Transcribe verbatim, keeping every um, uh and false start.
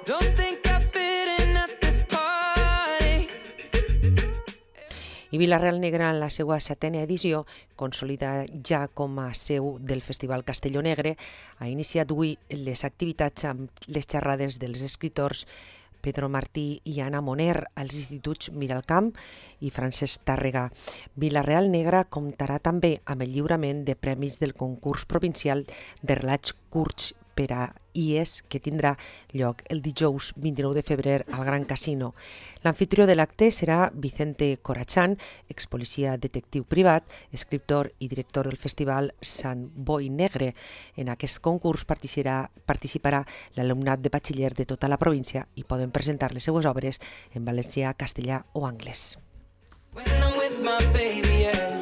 I Vila-real Negra, en la seva setena edició, consolida ja com a seu del Festival Castelló Negre, ha iniciat avui les activitats amb les xerrades dels escriptors Pedro Martí i Anna Moner als instituts Miralcamp i Francesc Tàrrega. Vila-real Negra comptarà també amb el lliurament de premis del concurs provincial de relats curts per a I E S, que tindrà lloc el dijous vint-i-nou de febrer al Gran Casino. L'anfitrió de l'acte serà Vicente Corachán, expolicia detectiu privat, escriptor i director del festival Sant Boi Negre. En aquest concurs participarà, participarà l'alumnat de batxiller de tota la província i poden presentar les seues obres en valencià, castellà o anglès. When I'm with my baby, yeah.